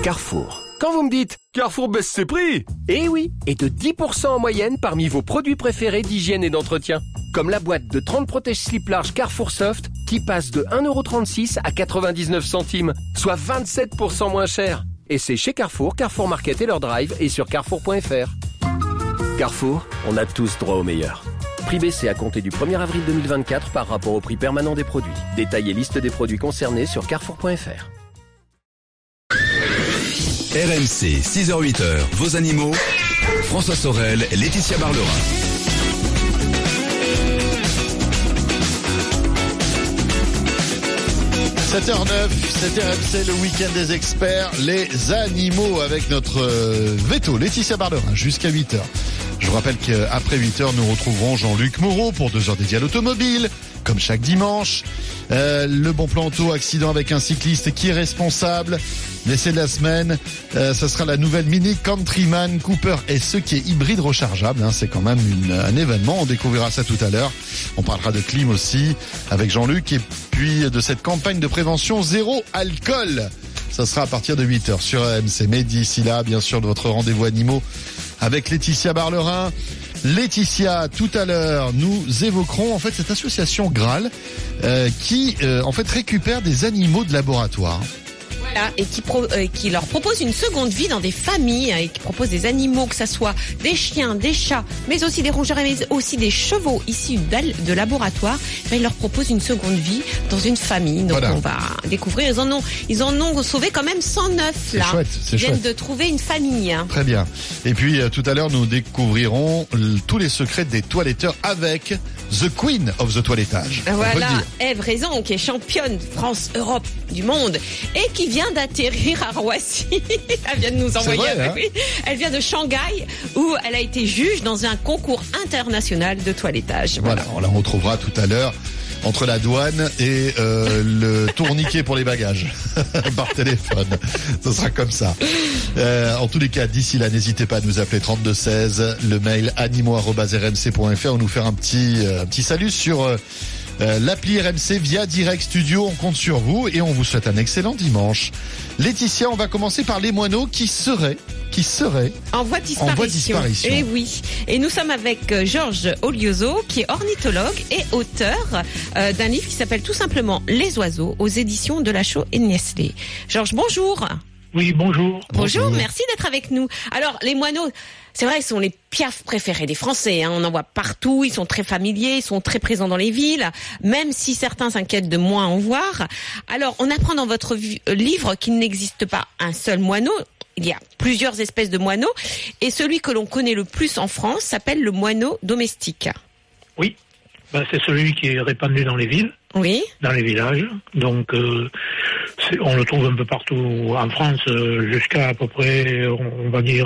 Carrefour. Quand vous me dites « Carrefour baisse ses prix !» Eh oui, et de 10% en moyenne parmi vos produits préférés d'hygiène et d'entretien. Comme la boîte de 30 protège-slip large Carrefour Soft qui passe de 1,36€ à 99 centimes, soit 27% moins cher. Et c'est chez Carrefour, Carrefour Market et leur drive et sur carrefour.fr. Carrefour, on a tous droit au meilleur. Prix baissé à compter du 1er avril 2024 par rapport au prix permanent des produits. Détail et liste des produits concernés sur carrefour.fr. RMC, 6h-8h, vos animaux. François Sorel, Laetitia Barlerin. 7h09, c'est RMC, le week-end des experts, les animaux avec notre veto, Laetitia Barlerin, jusqu'à 8h. Je vous rappelle qu'après 8h, nous retrouverons Jean-Luc Moreau pour 2 heures dédiées à l'automobile, comme chaque dimanche. Le bon plan auto, accident avec un cycliste qui est responsable. L'essai de la semaine, ça sera la nouvelle Mini Countryman Cooper SE qui est hybride rechargeable. C'est quand même un événement, on découvrira ça tout à l'heure. On parlera de clim aussi avec Jean-Luc et puis de cette campagne de prévention zéro alcool. Ça sera à partir de 8h sur AMC. Mais d'ici là, bien sûr, de votre rendez-vous animaux avec Laetitia Barlerin. Laetitia, tout à l'heure, nous évoquerons en fait cette association Graal qui en fait récupère des animaux de laboratoire. Voilà, et qui leur propose une seconde vie dans des familles et qui propose des animaux, que ça soit des chiens, des chats, mais aussi des rongeurs et mais aussi des chevaux issus de laboratoire. Mais ils leur proposent une seconde vie dans une famille. Donc voilà. On va découvrir. Ils en ont sauvé quand même 109 c'est là. Chouette, ils viennent de trouver une famille. Très bien. Et puis tout à l'heure, nous découvrirons tous les secrets des toiletteurs avec The Queen of the Toilettage. Voilà, Ève Raison, qui est championne France, Europe, du monde, et qui vient d'atterrir à Roissy. Elle vient de nous envoyer Elle vient de Shanghai, où elle a été juge dans un concours international de toilettage. Voilà, on la retrouvera tout à l'heure entre la douane et le tourniquet pour les bagages par téléphone. Ce sera comme ça. En tous les cas, d'ici là, n'hésitez pas à nous appeler 3216, le mail animaux@rmc.fr ou nous faire un petit salut sur l'appli RMC via Direct Studio. On compte sur vous et on vous souhaite un excellent dimanche. Laetitia, on va commencer par les moineaux qui seraient en voie de disparition. Et oui. Et nous sommes avec Georges Olioso, qui est ornithologue et auteur d'un livre qui s'appelle tout simplement Les oiseaux, aux éditions de Lachaud et Nestlé. Georges, bonjour. Oui, bonjour. Bonjour, merci d'être avec nous. Alors, les moineaux, c'est vrai, ils sont les piafs préférés des Français. On en voit partout, ils sont très familiers, ils sont très présents dans les villes, même si certains s'inquiètent de moins en voir. Alors, on apprend dans votre livre qu'il n'existe pas un seul moineau. Il y a plusieurs espèces de moineaux. Et celui que l'on connaît le plus en France s'appelle le moineau domestique. Oui, c'est celui qui est répandu dans les villes. Oui. Dans les villages. Donc, on le trouve un peu partout en France, jusqu'à à peu près, on va dire,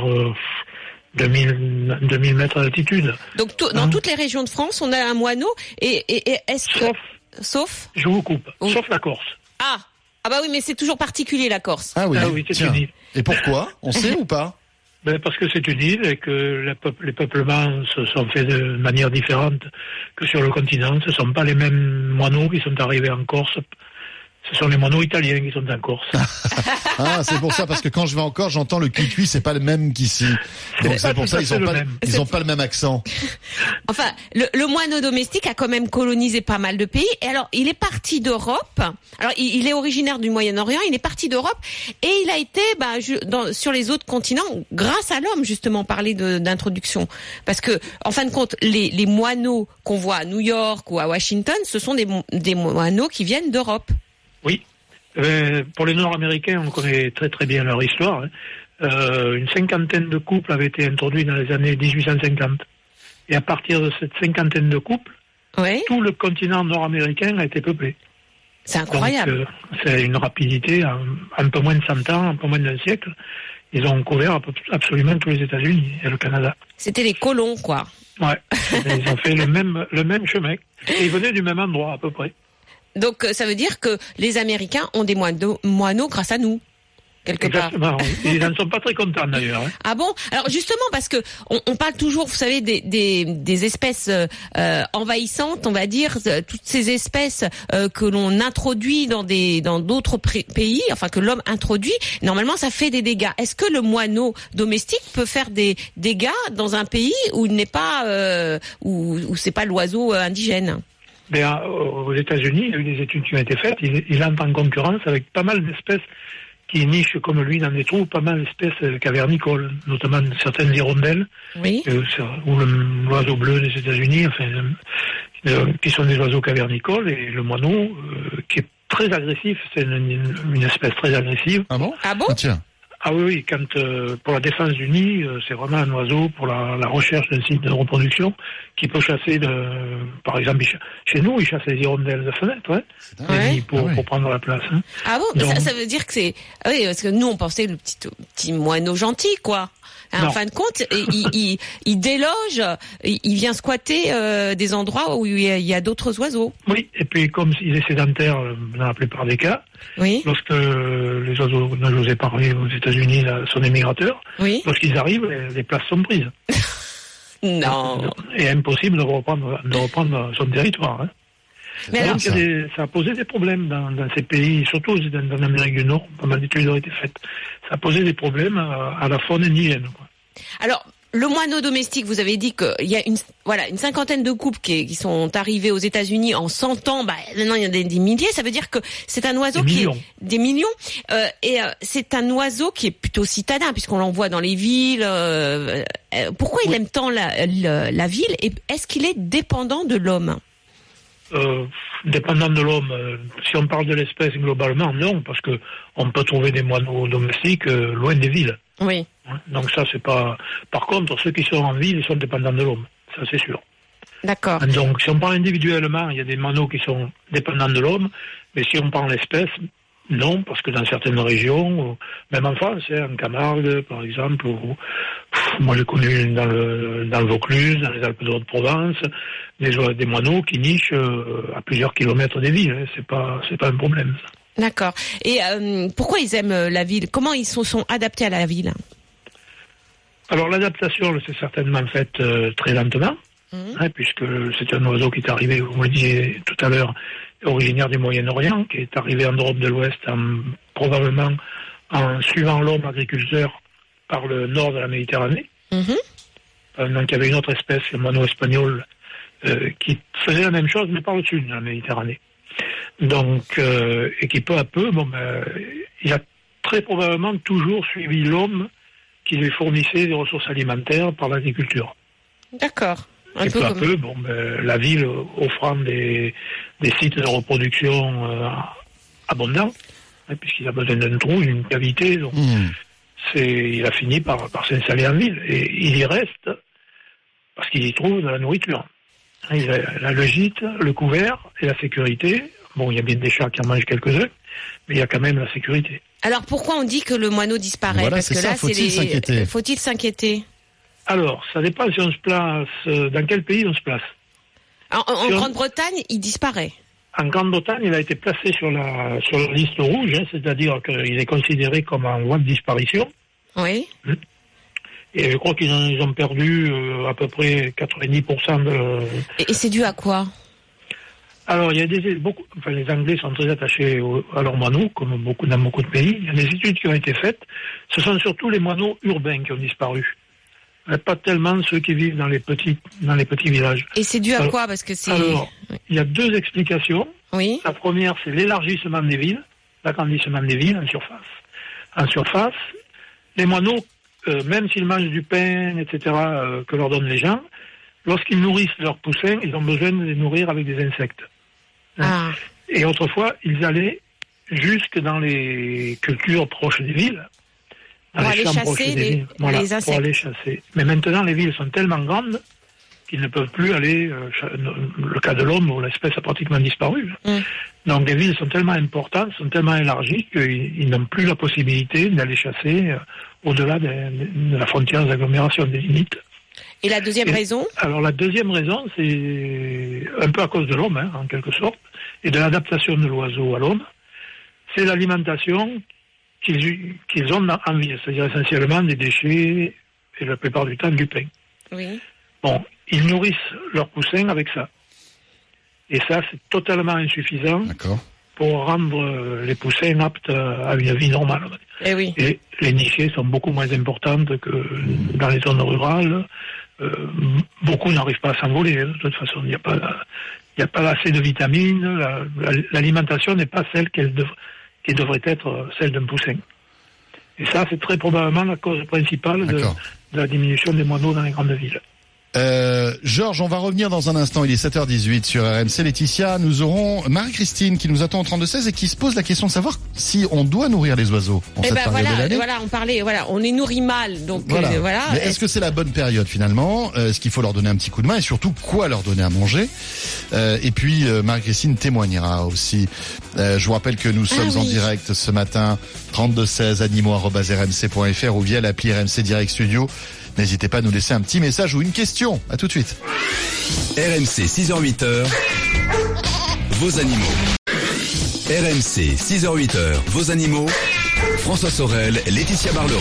2000 mètres d'altitude. Donc, dans toutes les régions de France, on a un moineau. Et est-ce que... Sauf Je vous coupe. Oui. Sauf la Corse. Ah bah oui, mais c'est toujours particulier, la Corse. Ah oui, c'est une île. Et pourquoi ? On sait ou pas ? Parce que c'est une île et que les peuplements se sont faits de manière différente que sur le continent. Ce ne sont pas les mêmes moineaux qui sont arrivés en Corse. Ce sont les moineaux italiens qui sont en Corse. C'est pour ça, parce que quand je vais en Corse, j'entends le cuit-cuit, c'est pas le même qu'ici. Donc c'est pour ça, ils ont pas le même accent. Enfin, le moineau domestique a quand même colonisé pas mal de pays. Et alors, il est parti d'Europe. Alors, il est originaire du Moyen-Orient. Il est parti d'Europe et il a été, sur les autres continents, grâce à l'homme, justement, parler d'introduction. Parce que, en fin de compte, les moineaux qu'on voit à New York ou à Washington, ce sont des moineaux qui viennent d'Europe. Oui. Pour les Nord-Américains, on connaît très très bien leur histoire. Une 50aine de couples avaient été introduits dans les années 1850. Et à partir de cette 50aine de couples, tout le continent nord-américain a été peuplé. C'est incroyable. Donc, c'est une rapidité, un peu moins de 100 ans, un peu moins d'un siècle. Ils ont couvert absolument tous les États-Unis et le Canada. C'était les colons, quoi. Ouais. Ils ont fait le même chemin. Et ils venaient du même endroit, à peu près. Donc, ça veut dire que les Américains ont des moineaux grâce à nous. quelque part. Exactement. Ils n'en sont pas très contents d'ailleurs. Hein. Ah bon? Alors justement, parce que on parle toujours, vous savez, des espèces envahissantes, on va dire, toutes ces espèces que l'on introduit dans d'autres pays, enfin que l'homme introduit, normalement ça fait des dégâts. Est-ce que le moineau domestique peut faire des dégâts dans un pays où il n'est pas où c'est pas l'oiseau indigène? Ben, aux États-Unis, il y a eu des études qui ont été faites. Il entre en concurrence avec pas mal d'espèces qui nichent comme lui dans des trous, pas mal d'espèces cavernicoles, notamment certaines hirondelles, oui. Ou l'oiseau bleu des États-Unis, enfin, qui sont des oiseaux cavernicoles, et le moineau, qui est très agressif, c'est une espèce très agressive. Ah bon? Ah bon? Ah, tiens. Ah oui, quand pour la défense du nid, c'est vraiment un oiseau pour la recherche d'un site de reproduction qui peut chasser, par exemple, chez nous, il chasse les hirondelles de fenêtre, ouais. Ouais. Pour prendre la place. Hein. Ah bon? Donc, Ça veut dire que c'est... Ah oui, parce que nous, on pensait le petit moineau gentil, quoi. En fin de compte, il déloge, il vient squatter des endroits où il y a d'autres oiseaux. Oui, et puis comme il est sédentaire dans la plupart des cas, Oui. lorsque les oiseaux dont je vous ai parlé aux États-Unis sont des migrateurs, Oui. lorsqu'ils arrivent, les places sont prises. Non. Et impossible de reprendre son territoire. Hein. Mais alors, donc, ça a posé des problèmes dans ces pays, surtout dans l'Amérique du Nord, pas mal d'études ont été faites. Ça a posé des problèmes à la faune indigène. Quoi. alors, le moineau domestique, vous avez dit qu'il y a une cinquantaine de couples qui sont arrivés aux États-Unis en 100 ans. Bah, maintenant, il y en a des milliers. Ça veut dire que c'est un oiseau des millions. C'est un oiseau qui est plutôt citadin, puisqu'on l'envoie dans les villes. Pourquoi il aime tant la ville? Et est-ce qu'il est dépendant de l'homme? Dépendant de l'homme, si on parle de l'espèce globalement, non, parce que on peut trouver des moineaux domestiques loin des villes. Oui. Donc ça, c'est pas... Par contre, ceux qui sont en ville, ils sont dépendants de l'homme. Ça, c'est sûr. D'accord. Donc, si on parle individuellement, il y a des moineaux qui sont dépendants de l'homme, mais si on prend l'espèce, non, parce que dans certaines régions, même en France, en Camargue, par exemple, moi j'ai connu dans le Vaucluse, dans les Alpes de Haute-Provence, des moineaux qui nichent à plusieurs kilomètres des villes. Hein. C'est pas un problème. Ça. D'accord. Et pourquoi ils aiment la ville? Comment ils sont adaptés à la ville? Alors l'adaptation, c'est certainement faite très lentement, hein, puisque c'est un oiseau qui est arrivé, vous le disiez tout à l'heure, originaire du Moyen-Orient, qui est arrivé en Europe de l'Ouest probablement en suivant l'homme agriculteur par le nord de la Méditerranée. Donc il y avait une autre espèce, le moineau espagnol, qui faisait la même chose, mais par le sud de la Méditerranée. Donc, et qui peu à peu, il a très probablement toujours suivi l'homme qui lui fournissait des ressources alimentaires par l'agriculture. D'accord. Et peu à peu, la ville offrant des sites de reproduction abondants, hein, puisqu'il a besoin d'un trou, d'une cavité, donc il a fini par s'installer en ville. Et il y reste parce qu'il y trouve de la nourriture. Il a le gîte, le couvert et la sécurité. Bon, il y a bien des chats qui en mangent quelques-uns, mais il y a quand même la sécurité. Alors pourquoi on dit que le moineau disparaît? Voilà, parce que ça, là, faut-il s'inquiéter? Alors, ça dépend si on se place, dans quel pays on se place. En Grande-Bretagne, il disparaît. En Grande-Bretagne, il a été placé sur la liste rouge, hein, c'est-à-dire qu'il est considéré comme en voie de disparition. Oui. Et je crois qu'ils ont perdu à peu près 90% de... Et c'est dû à quoi? Alors, il y a les Anglais sont très attachés à leurs moineaux, comme dans beaucoup de pays. Il y a des études qui ont été faites. Ce sont surtout les moineaux urbains qui ont disparu. Pas tellement ceux qui vivent dans les petits villages. Et c'est dû à quoi? Parce que c'est... Alors, il y a deux explications. Oui. La première, c'est l'élargissement des villes, l'agrandissement des villes en surface. En surface, les moineaux, même s'ils mangent du pain, etc., que leur donnent les gens, lorsqu'ils nourrissent leurs poussins, ils ont besoin de les nourrir avec des insectes. Ah. Et autrefois, ils allaient jusque dans les cultures proches des villes, dans pour les aller champs proches chasser des villes, les insectes. pour aller chasser. Mais maintenant, les villes sont tellement grandes qu'ils ne peuvent plus aller, le cas de l'homme où l'espèce a pratiquement disparu. Donc les villes sont tellement importantes, sont tellement élargies qu'ils n'ont plus la possibilité d'aller chasser au-delà de la frontière des agglomérations, des limites. Et la deuxième raison? Alors la deuxième raison, c'est un peu à cause de l'homme, en quelque sorte, et de l'adaptation de l'oiseau à l'homme. C'est l'alimentation qu'ils ont en ville, c'est-à-dire essentiellement des déchets et la plupart du temps du pain. Oui. Bon, ils nourrissent leurs poussins avec ça. Et ça, c'est totalement insuffisant pour rendre les poussins aptes à une vie normale. Et oui. Et les nichées sont beaucoup moins importantes que dans les zones rurales. Beaucoup n'arrivent pas à s'envoler. De toute façon, il n'y a pas assez de vitamines. L'alimentation n'est pas celle qui devrait être celle d'un poussin. Et ça, c'est très probablement la cause principale de la diminution des moineaux dans les grandes villes. Georges, on va revenir dans un instant, il est 7h18 sur RMC. Laetitia, nous aurons Marie-Christine qui nous attend au 32-16 et qui se pose la question de savoir si on doit nourrir les oiseaux en cette période de l'année. On les nourrit mal, donc voilà. Mais est-ce que c'est la bonne période finalement? Est-ce qu'il faut leur donner un petit coup de main et surtout quoi leur donner à manger? Et puis Marie-Christine témoignera aussi. Je vous rappelle que nous sommes en direct ce matin, 32-16 animaux@rmc.fr ou via l'appli RMC Direct Studio. N'hésitez pas à nous laisser un petit message ou une question. À tout de suite. RMC 6h-8h, vos animaux. RMC 6h-8h, vos animaux. François Sorel, Laetitia Barlerin.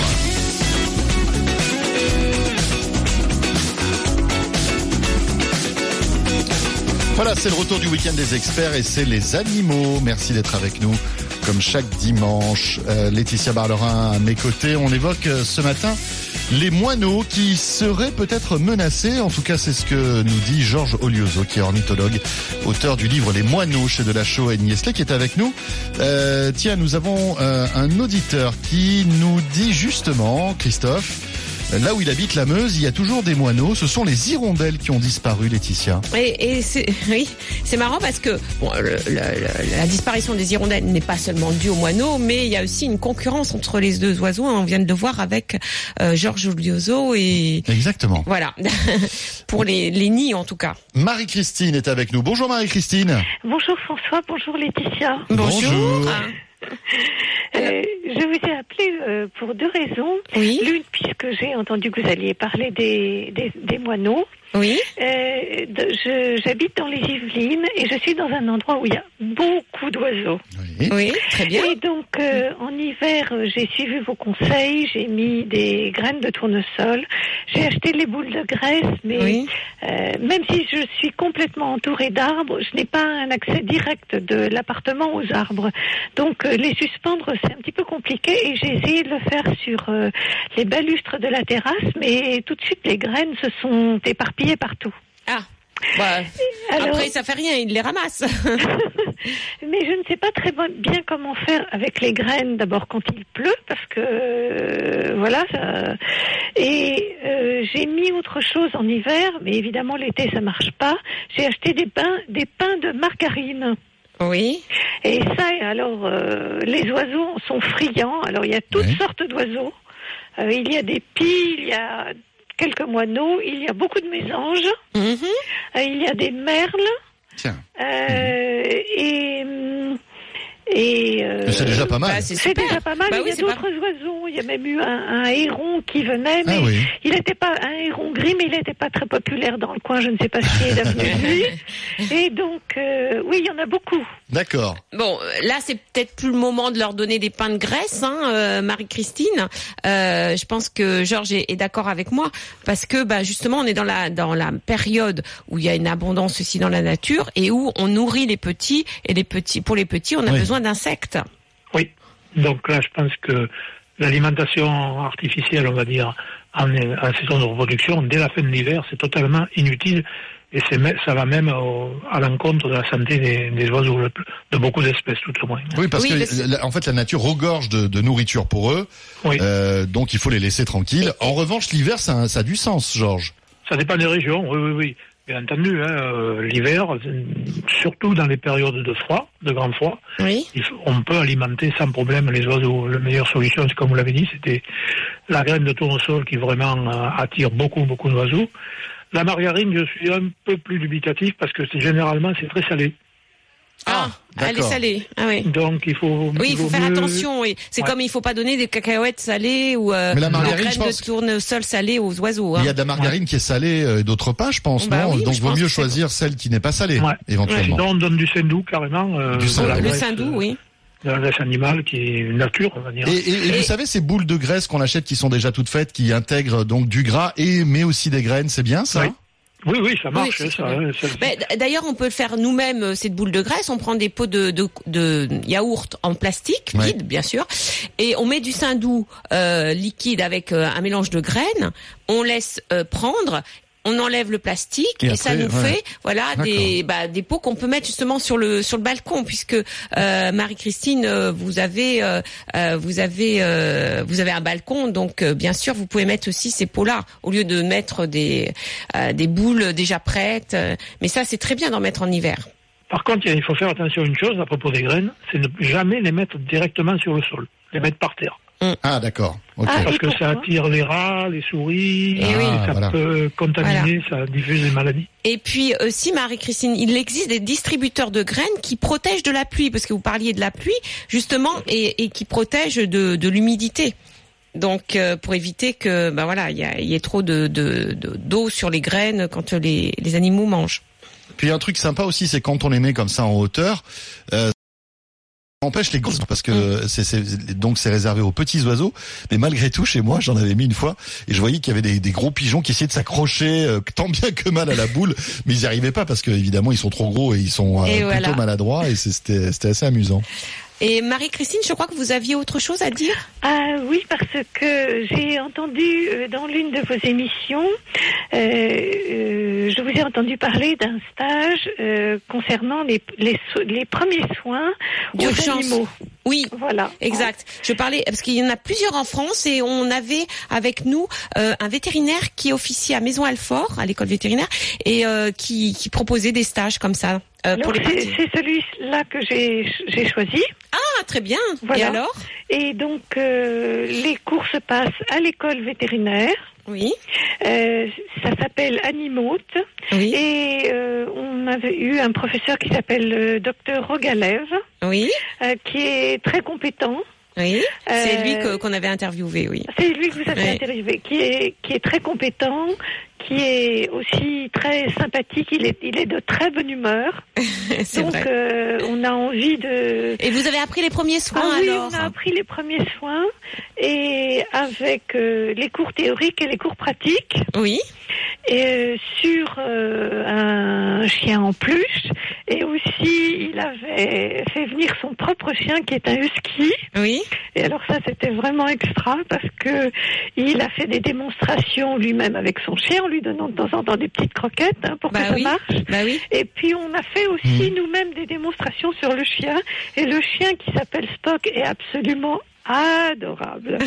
Voilà, c'est le retour du week-end des experts et c'est les animaux. Merci d'être avec nous comme chaque dimanche. Laetitia Barlerin à mes côtés. On évoque ce matin les moineaux qui seraient peut-être menacés. En tout cas, c'est ce que nous dit Georges Olioso, qui est ornithologue, auteur du livre Les Moineaux chez Delachaux et Niestlé, qui est avec nous. Tiens, nous avons un auditeur qui nous dit justement, Christophe, là où il habite la Meuse, il y a toujours des moineaux. Ce sont les hirondelles qui ont disparu, Laetitia. Et c'est marrant parce que la disparition des hirondelles n'est pas seulement due aux moineaux, mais il y a aussi une concurrence entre les deux oiseaux. On vient de le voir avec Georges Olioso et exactement. Voilà, pour les nids en tout cas. Marie-Christine est avec nous. Bonjour Marie-Christine. Bonjour François, bonjour Laetitia. Bonjour. Je vous ai appelé pour deux raisons. Oui. L'une, puisque j'ai entendu que vous alliez parler des moineaux. Oui. J'habite dans les Yvelines et je suis dans un endroit où il y a beaucoup d'oiseaux. Oui, très bien. Et donc, en hiver, j'ai suivi vos conseils, j'ai mis des graines de tournesol, j'ai acheté les boules de graisse, mais même si je suis complètement entourée d'arbres, je n'ai pas un accès direct de l'appartement aux arbres. Donc, les suspendre, c'est un petit peu compliqué et j'ai essayé de le faire sur les balustres de la terrasse, mais tout de suite, les graines se sont éparpillées partout. Ah. Bah, alors, après, ça fait rien, il les ramasse. Mais je ne sais pas très bien comment faire avec les graines, d'abord quand il pleut, parce que voilà. Et j'ai mis autre chose en hiver, mais évidemment l'été ça marche pas. J'ai acheté des pains de margarine. Oui. Et ça, alors les oiseaux sont friands. Alors il y a toutes sortes d'oiseaux. Il y a des pies, il y a quelques moineaux, il y a beaucoup de mésanges, il y a des merles, c'est déjà pas mal. Bah, c'est déjà pas mal. Il y a d'autres oiseaux. Il y a même eu un héron qui venait, mais il n'était pas un héron gris, mais il n'était pas très populaire dans le coin. Je ne sais pas ce qui est devenu de lui. Et donc, oui, il y en a beaucoup. D'accord. Bon, là, c'est peut-être plus le moment de leur donner des pains de graisse, Marie-Christine. Je pense que Georges est d'accord avec moi, parce que, justement, on est dans la période où il y a une abondance aussi dans la nature et où on nourrit les petits, et pour les petits, on a besoin d'insectes. Oui. Donc là, je pense que l'alimentation artificielle, on va dire, en saison de reproduction, dès la fin de l'hiver, c'est totalement inutile. Et ça va même à l'encontre de la santé des oiseaux, de beaucoup d'espèces, tout au moins. Oui, parce que en fait, la nature regorge de nourriture pour eux. Oui. Donc, il faut les laisser tranquilles. En revanche, l'hiver, ça a du sens, Georges. Ça dépend des régions, oui. Bien entendu, l'hiver, surtout dans les périodes de froid, de grand froid, on peut alimenter sans problème les oiseaux. La meilleure solution, c'est comme vous l'avez dit, c'était la graine de tournesol qui vraiment attire beaucoup d'oiseaux. La margarine, je suis un peu plus dubitatif parce que généralement c'est très salé. Elle est salée. Ah oui. Donc il faut. Oui, il faut faire attention. Oui. C'est comme il faut pas donner des cacahuètes salées ou des graines de tournesol salées aux oiseaux. Il y a de la margarine qui est salée et d'autres pas, je pense, non? Donc il vaut mieux choisir celle qui n'est pas salée, éventuellement. Sinon on donne du saindoux carrément. Le saindoux, oui. de la graisse animale qui est nature, on va dire. Et vous savez, ces boules de graisse qu'on achète qui sont déjà toutes faites, qui intègrent donc du gras mais aussi des graines, c'est bien ça? Oui, ça marche. Oui, ça. D'ailleurs, on peut le faire nous-mêmes, cette boule de graisse. On prend des pots de yaourt en plastique, vide, bien sûr, et on met du saindoux liquide avec un mélange de graines. On laisse prendre. On enlève le plastique et ça nous fait des pots qu'on peut mettre justement sur le balcon, puisque Marie-Christine, vous avez un balcon, donc bien sûr vous pouvez mettre aussi ces pots-là au lieu de mettre des boules déjà prêtes. Mais ça c'est très bien d'en mettre en hiver. Par contre, il faut faire attention à une chose à propos des graines, c'est ne jamais les mettre directement sur le sol, les mettre par terre. Ah d'accord. Okay. Parce que ça attire les rats, les souris, ça peut contaminer, ça diffuse des maladies. Et puis aussi, Marie-Christine, il existe des distributeurs de graines qui protègent de la pluie, parce que vous parliez de la pluie, justement, et qui protègent de l'humidité. Donc pour éviter que il y ait trop d'eau sur les graines quand les animaux mangent. Puis un truc sympa aussi, c'est quand on les met comme ça en hauteur, empêche les grosses, parce que c'est réservé aux petits oiseaux, mais malgré tout chez moi j'en avais mis une fois et je voyais qu'il y avait des gros pigeons qui essayaient de s'accrocher tant bien que mal à la boule, mais ils n'y arrivaient pas parce que évidemment ils sont trop gros et ils sont plutôt maladroits, et c'était assez amusant. Et Marie-Christine, je crois que vous aviez autre chose à dire? Ah oui, parce que j'ai entendu dans l'une de vos émissions, je vous ai entendu parler d'un stage concernant les premiers soins aux animaux. Oui, voilà. Exact. Je parlais parce qu'il y en a plusieurs en France et on avait avec nous un vétérinaire qui officie à Maison Alfort, à l'école vétérinaire, et qui proposait des stages comme ça. Pour les c'est celui-là que j'ai choisi. Ah, très bien. Voilà. Et alors? Et donc les cours se passent à l'école vétérinaire. Oui. Ça s'appelle Animote. Oui. Et on avait eu un professeur qui s'appelle Dr Rogalev. Oui. Qui est très compétent. Oui. C'est lui qu'on avait interviewé, oui. C'est lui que vous avez interviewé, qui est très compétent, qui est aussi très sympathique. Il est de très bonne humeur. C'est donc vrai. on a envie de. Et vous avez appris les premiers soins oui, alors? On a appris les premiers soins et avec les cours théoriques et les cours pratiques. Oui. Et sur un chien en peluche, et aussi il avait fait venir son propre chien qui est un husky. Oui. Et alors ça c'était vraiment extra parce que il a fait des démonstrations lui-même avec son chien en lui donnant de temps en temps des petites croquettes pour que ça marche. Oui. Et puis on a fait aussi nous-mêmes des démonstrations sur le chien, et le chien qui s'appelle Spock est absolument adorable.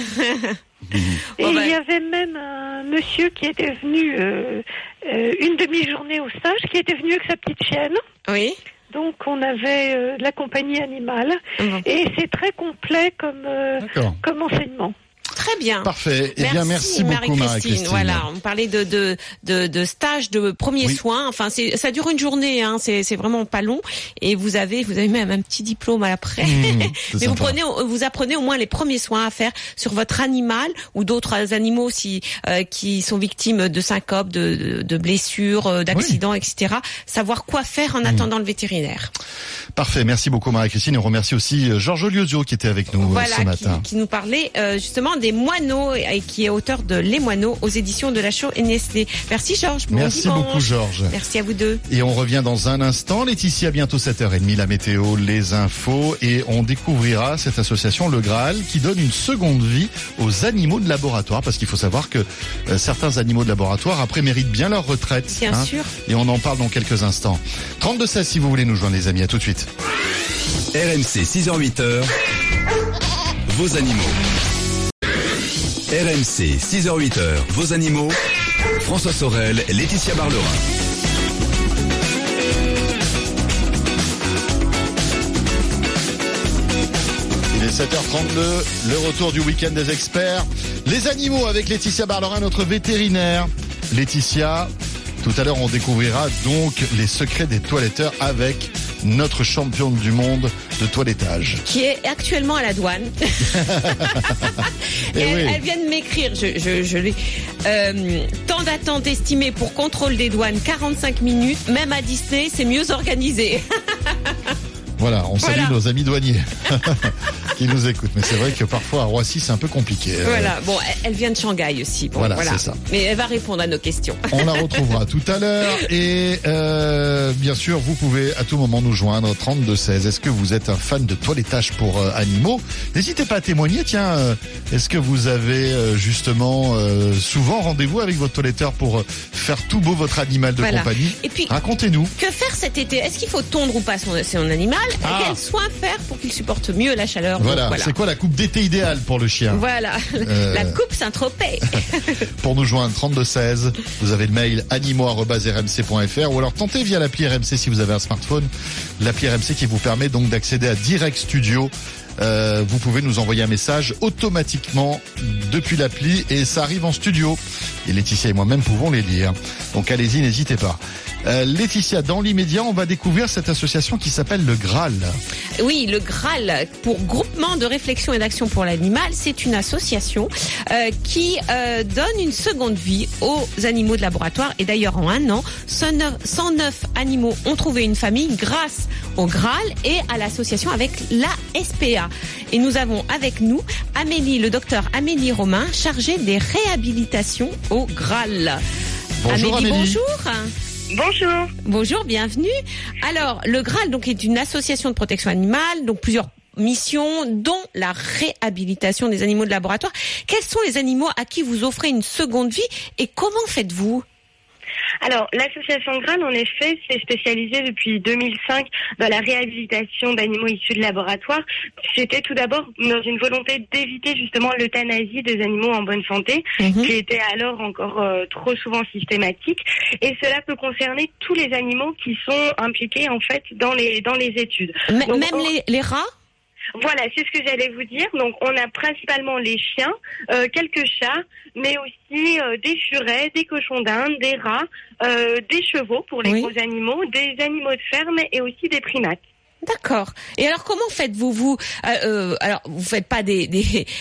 Et il y avait même un monsieur qui était venu une demi-journée au stage, qui était venu avec sa petite chienne. Oui. Donc on avait la compagnie animale, et c'est très complet comme enseignement. Très bien. Parfait. Eh bien, merci beaucoup, Marie-Christine. Voilà, on parlait de stage de premiers soins. Enfin, ça dure une journée, hein. C'est vraiment pas long. Et vous avez même un petit diplôme après. Mais vous apprenez au moins les premiers soins à faire sur votre animal ou d'autres animaux qui sont victimes de syncopes, de blessures, d'accidents, etc. Savoir quoi faire en attendant le vétérinaire. Parfait. Merci beaucoup, Marie-Christine. Et on remercie aussi Georges Liozio qui était avec nous ce matin. Qui nous parlait justement des moineaux et qui est auteur de Les Moineaux aux éditions de Lachaud et Nestlé. Merci Georges. Merci beaucoup Georges. Merci à vous deux. Et on revient dans un instant. Laetitia, bientôt 7h30, la météo, les infos, et on découvrira cette association Le Graal qui donne une seconde vie aux animaux de laboratoire, parce qu'il faut savoir que certains animaux de laboratoire après méritent bien leur retraite. Bien sûr. Et on en parle dans quelques instants. 32-16 si vous voulez nous joindre les amis. À tout de suite. RMC 6h-8h, vos animaux. RMC 6h-8h, vos animaux. François Sorel, Laetitia Barlerin. Il est 7h32, le retour du week-end des experts. Les animaux avec Laetitia Barlerin, notre vétérinaire. Laetitia, tout à l'heure on découvrira donc les secrets des toiletteurs avec notre championne du monde de toilettage. Qui est actuellement à la douane. Elle vient de m'écrire, je l'ai. Temps d'attente estimé pour contrôle des douanes, 45 minutes. Même à Disney, c'est mieux organisé. Voilà, on salue nos amis douaniers qui nous écoutent. Mais c'est vrai que parfois à Roissy, c'est un peu compliqué. Voilà, bon, elle vient de Shanghai aussi. Bon, voilà, c'est ça. Mais elle va répondre à nos questions. On la retrouvera tout à l'heure. Et bien sûr, vous pouvez à tout moment nous joindre 3216. Est-ce que vous êtes un fan de toilettage pour animaux? N'hésitez pas à témoigner. Tiens, est-ce que vous avez justement souvent rendez-vous avec votre toiletteur pour faire tout beau votre animal de compagnie? Et puis, racontez-nous. Que faire cet été? Est-ce qu'il faut tondre ou pas son animal? Quels soins faire pour qu'il supporte mieux la chaleur? Voilà. C'est quoi la coupe d'été idéale pour le chien? Voilà, la coupe Saint-Tropez. Pour nous joindre 3216, vous avez le mail animaux@rmc.fr ou alors tentez via l'appli RMC si vous avez un smartphone. L'appli RMC qui vous permet donc d'accéder à Direct Studio. Vous pouvez nous envoyer un message automatiquement depuis l'appli et ça arrive en studio. Et Laetitia et moi-même pouvons les lire. Donc allez-y, n'hésitez pas. Laetitia, dans l'immédiat, on va découvrir cette association qui s'appelle le Graal. Oui, le Graal, pour Groupement de réflexion et d'action pour l'animal, c'est une association qui donne une seconde vie aux animaux de laboratoire. Et d'ailleurs, en un an, 109 animaux ont trouvé une famille grâce au Graal et à l'association avec la SPA. Et nous avons avec nous le docteur Amélie Romain, chargée des réhabilitations au Graal. Bonjour Amélie. Bonjour. Bonjour. Bonjour, bienvenue. Alors, le Graal donc est une association de protection animale, donc plusieurs missions, dont la réhabilitation des animaux de laboratoire. Quels sont les animaux à qui vous offrez une seconde vie et comment faites-vous? Alors, l'association Graal, en effet, s'est spécialisée depuis 2005 dans la réhabilitation d'animaux issus de laboratoire. C'était tout d'abord dans une volonté d'éviter justement l'euthanasie des animaux en bonne santé, qui était alors encore trop souvent systématique. Et cela peut concerner tous les animaux qui sont impliqués en fait dans les études. Donc, même les rats? Voilà, c'est ce que j'allais vous dire. Donc, on a principalement les chiens, quelques chats, mais aussi des furets, des cochons d'Inde, des rats, des chevaux pour les gros animaux, des animaux de ferme et aussi des primates. D'accord. Et alors, comment faites-vous alors, vous faites pas des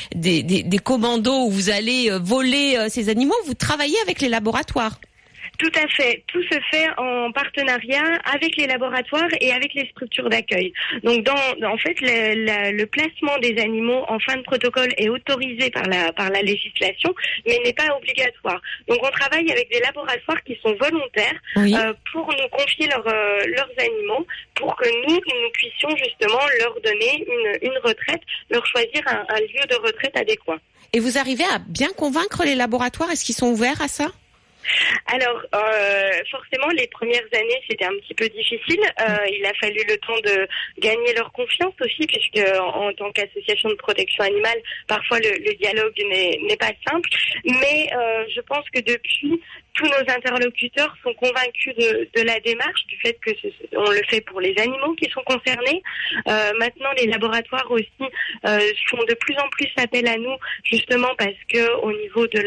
commandos où vous allez voler ces animaux. Vous travaillez avec les laboratoires. Tout à fait. Tout se fait en partenariat avec les laboratoires et avec les structures d'accueil. Donc, en fait, le placement des animaux en fin de protocole est autorisé par la législation, mais n'est pas obligatoire. Donc, on travaille avec des laboratoires qui sont volontaires pour nous confier leurs animaux, pour que nous puissions justement leur donner une retraite, leur choisir un lieu de retraite adéquat. Et vous arrivez à bien convaincre les laboratoires? Est-ce qu'ils sont ouverts à ça? Alors, forcément, les premières années, c'était un petit peu difficile. Il a fallu le temps de gagner leur confiance aussi, puisque en tant qu'association de protection animale, parfois le dialogue n'est pas simple. Mais je pense que depuis, tous nos interlocuteurs sont convaincus de la démarche, du fait que on le fait pour les animaux qui sont concernés. Maintenant, les laboratoires aussi font de plus en plus appel à nous, justement parce que au niveau de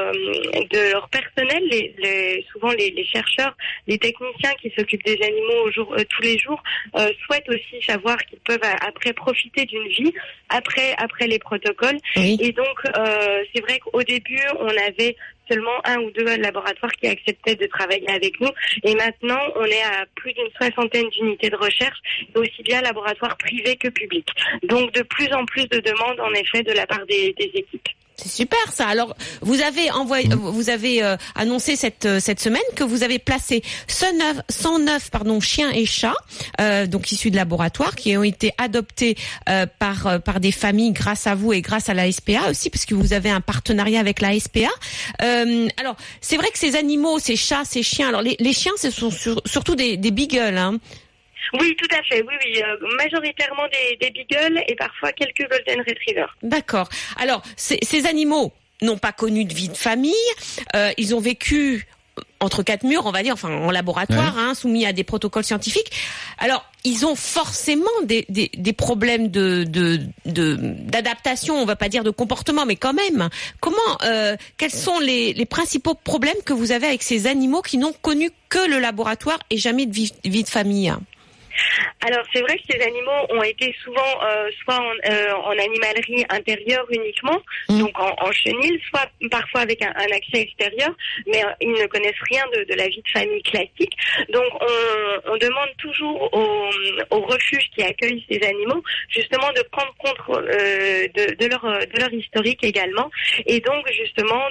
leur personnel, souvent les chercheurs, les techniciens qui s'occupent des animaux tous les jours souhaitent aussi savoir qu'ils peuvent après profiter d'une vie après les protocoles. Oui. Et donc c'est vrai qu'au début on avait seulement 1 ou 2 laboratoires qui acceptaient de travailler avec nous. Et maintenant, on est à plus d'une 60aine d'unités de recherche, aussi bien laboratoires privés que publics. Donc, de plus en plus de demandes, en effet, de la part des équipes. C'est super ça. Alors vous avez annoncé cette semaine que vous avez placé 109 chiens et chats donc issus de laboratoires qui ont été adoptés par des familles grâce à vous et grâce à la SPA aussi, parce que vous avez un partenariat avec la SPA. Alors c'est vrai que ces animaux, ces chats, ces chiens, alors les chiens ce sont surtout des beagles, hein. Oui, tout à fait. Oui. Majoritairement des beagles et parfois quelques golden retrievers. D'accord. Alors, ces animaux n'ont pas connu de vie de famille. Ils ont vécu entre 4 murs, on va dire, enfin en laboratoire, soumis à des protocoles scientifiques. Alors, ils ont forcément des problèmes d'adaptation, on va pas dire de comportement, mais quand même. Quels sont les principaux problèmes que vous avez avec ces animaux qui n'ont connu que le laboratoire et jamais de vie de famille? Alors c'est vrai que ces animaux ont été souvent soit en animalerie intérieure uniquement, donc en chenil, soit parfois avec un accès extérieur, mais ils ne connaissent rien de la vie de famille classique. Donc on demande toujours aux refuges qui accueillent ces animaux justement de prendre compte de leur historique également, et donc justement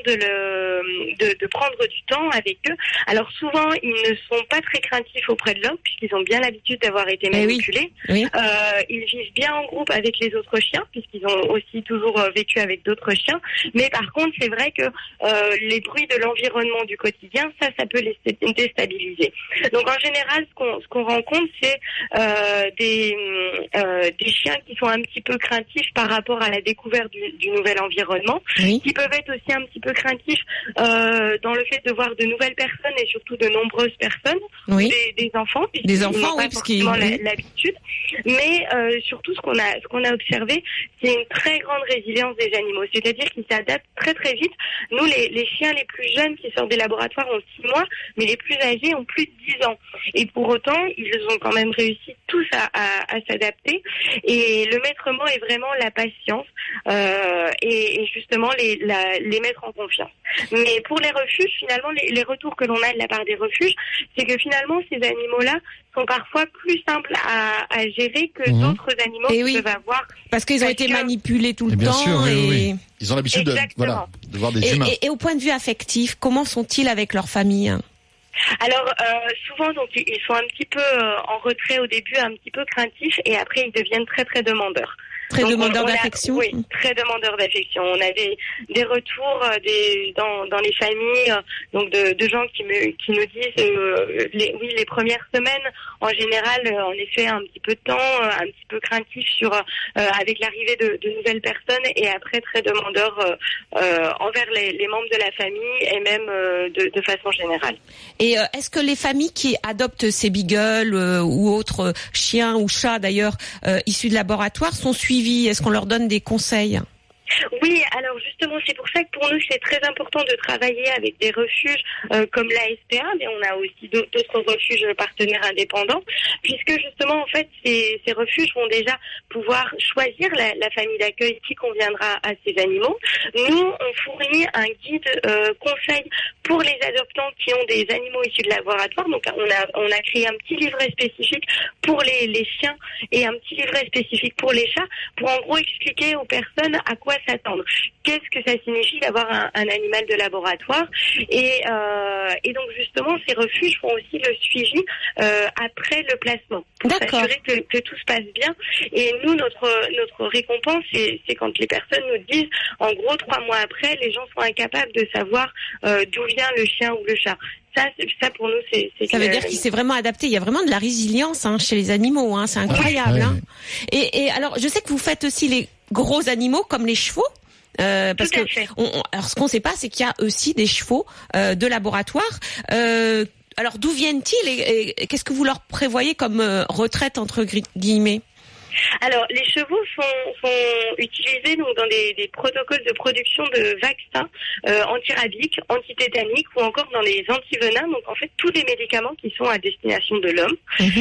de prendre du temps avec eux. Alors souvent ils ne sont pas très craintifs auprès de l'homme puisqu'ils ont bien l'habitude d'avoir été manipulés. Oui. Ils vivent bien en groupe avec les autres chiens puisqu'ils ont aussi toujours vécu avec d'autres chiens. Mais par contre, c'est vrai que les bruits de l'environnement du quotidien, ça peut les déstabiliser. Donc en général, ce qu'on rencontre, c'est des chiens qui sont un petit peu craintifs par rapport à la découverte du nouvel environnement, qui peuvent être aussi un petit peu craintifs dans le fait de voir de nouvelles personnes et surtout de nombreuses personnes, des enfants, des enfants, oui, parce qu'ils l'habitude. Mais surtout, ce qu'on a observé, c'est une très grande résilience des animaux. C'est-à-dire qu'ils s'adaptent très très vite. Nous, les chiens les plus jeunes qui sortent des laboratoires ont 6 mois, mais les plus âgés ont plus de 10 ans. Et pour autant, ils ont quand même réussi tous à s'adapter. Et le maître mot est vraiment la patience et justement les mettre en confiance. Mais pour les refuges, finalement, les retours que l'on a de la part des refuges, c'est que finalement, ces animaux-là sont parfois plus simples à gérer que d'autres animaux qu'ils peuvent avoir. Parce qu'ils ont été manipulés tout le temps. Bien sûr, oui. Ils ont l'habitude de voir des humains. Et au point de vue affectif, comment sont-ils avec leur famille ? Alors souvent donc ils sont un petit peu en retrait au début, un petit peu craintifs, et après ils deviennent très très demandeurs. Très demandeurs d'affection. Oui, très demandeurs d'affection. On a des retours dans les familles, donc de gens qui nous disent les premières semaines en général, en effet un petit peu de temps, un petit peu craintif avec l'arrivée de nouvelles personnes, et après très demandeurs envers les membres de la famille et même de façon générale. Et est-ce que les familles qui adoptent ces beagles ou autres chiens ou chats d'ailleurs issus de laboratoires sont suivies? Est-ce qu'on leur donne des conseils ? Oui, alors justement, c'est pour ça que pour nous, c'est très important de travailler avec des refuges comme l'ASPA, mais on a aussi d'autres refuges partenaires indépendants, puisque justement, en fait, ces refuges vont déjà pouvoir choisir la famille d'accueil qui conviendra à ces animaux. Nous, on fournit un guide conseil pour les adoptants qui ont des animaux issus de laboratoire. Donc, on a créé un petit livret spécifique pour les chiens et un petit livret spécifique pour les chats, pour en gros expliquer aux personnes à quoi s'attendre. Qu'est-ce que ça signifie d'avoir un animal de laboratoire, et donc justement ces refuges font aussi le suivi après le placement pour s'assurer que tout se passe bien. Et nous, notre récompense, c'est quand les personnes nous disent en gros 3 mois après, les gens sont incapables de savoir d'où vient le chien ou le chat. Ça pour nous, c'est ça veut dire qu'il s'est vraiment adapté. Il y a vraiment de la résilience chez les animaux. C'est incroyable. Et alors, je sais que vous faites aussi les gros animaux comme les chevaux. Parce que alors ce qu'on ne sait pas, c'est qu'il y a aussi des chevaux de laboratoire. Alors d'où viennent-ils et qu'est-ce que vous leur prévoyez comme retraite entre guillemets? Alors, les chevaux sont utilisés donc dans des protocoles de production de vaccins antirabiques, antitétaniques ou encore dans les antivenins. Donc, en fait, tous les médicaments qui sont à destination de l'homme.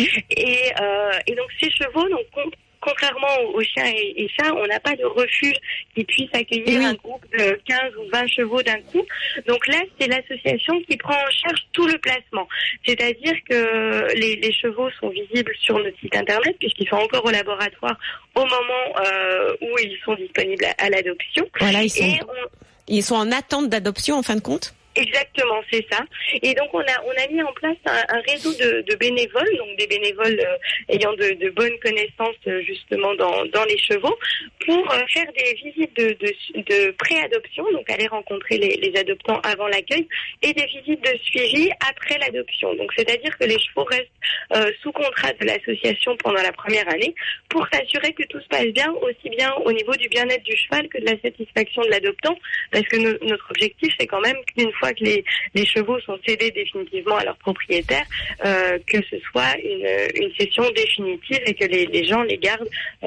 Et donc, ces chevaux, donc, contrairement aux chiens et chats, on n'a pas de refuge qui puisse accueillir un groupe de 15 ou 20 chevaux d'un coup. Donc là, c'est l'association qui prend en charge tout le placement. C'est-à-dire que les chevaux sont visibles sur notre site internet puisqu'ils sont encore au laboratoire au moment où ils sont disponibles à l'adoption. Voilà, ils sont en attente d'adoption en fin de compte. Exactement, c'est ça. Et donc on a mis en place un réseau de bénévoles, donc des bénévoles ayant de bonnes connaissances justement dans les chevaux, pour faire des visites de pré-adoption, donc aller rencontrer les adoptants avant l'accueil, et des visites de suivi après l'adoption. Donc c'est-à-dire que les chevaux restent sous contrat de l'association pendant la première année pour s'assurer que tout se passe bien, aussi bien au niveau du bien-être du cheval que de la satisfaction de l'adoptant, parce que notre objectif c'est quand même qu'une fois que les chevaux sont cédés définitivement à leur propriétaire, que ce soit une cession définitive et que les gens les gardent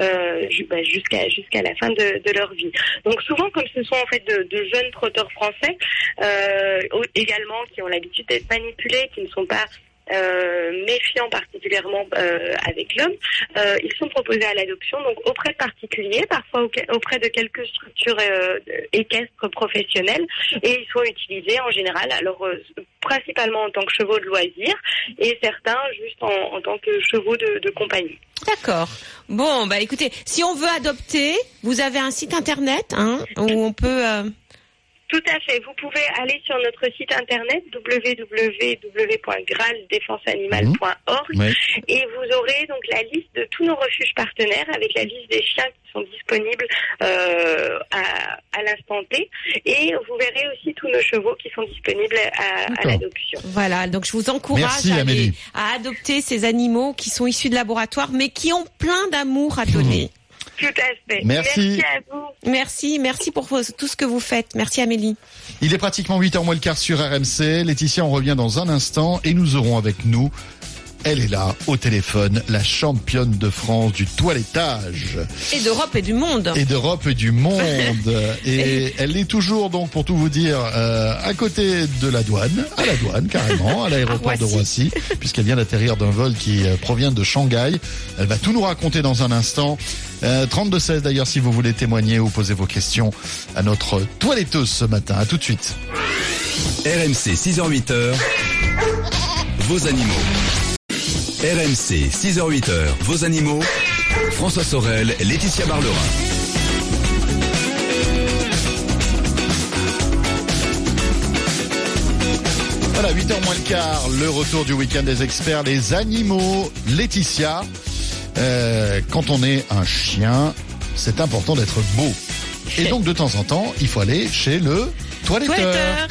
jusqu'à la fin de leur vie. Donc souvent, comme ce sont en fait de jeunes trotteurs français, également qui ont l'habitude d'être manipulés, qui ne sont pas méfiants particulièrement avec l'homme, ils sont proposés à l'adoption donc auprès de particuliers, parfois auprès de quelques structures équestres professionnelles, et ils sont utilisés en général, alors principalement en tant que chevaux de loisirs et certains juste en tant que chevaux de compagnie. D'accord. Bon, bah écoutez, si on veut adopter, vous avez un site internet où on peut... Tout à fait. Vous pouvez aller sur notre site internet www.graldefenseanimale.org et vous aurez donc la liste de tous nos refuges partenaires avec la liste des chiens qui sont disponibles à l'instant T, et vous verrez aussi tous nos chevaux qui sont disponibles à l'adoption. Voilà, donc je vous encourage à adopter ces animaux qui sont issus de laboratoires mais qui ont plein d'amour à donner. Tout à fait. Merci à vous. Merci pour tout ce que vous faites. Merci Amélie. Il est pratiquement 8h moins le quart sur RMC. Laetitia, on revient dans un instant et nous aurons avec nous, elle est là, au téléphone, la championne de France du toilettage. Et d'Europe et du monde. Et d'Europe et du monde. Et elle est toujours, donc, pour tout vous dire, à côté de la douane, carrément, à l'aéroport de Roissy, puisqu'elle vient d'atterrir d'un vol qui provient de Shanghai. Elle va tout nous raconter dans un instant. 32-16 d'ailleurs, si vous voulez témoigner ou poser vos questions à notre toiletteuse ce matin. À tout de suite. RMC 6h-8h, vos animaux. RMC 6h-8h, vos animaux. François Sorel, Laetitia Barlerin. Voilà, 8h moins le quart, le retour du week-end des experts, les animaux. Laetitia, quand on est un chien, c'est important d'être beau. Et donc de temps en temps, il faut aller chez le toiletteur.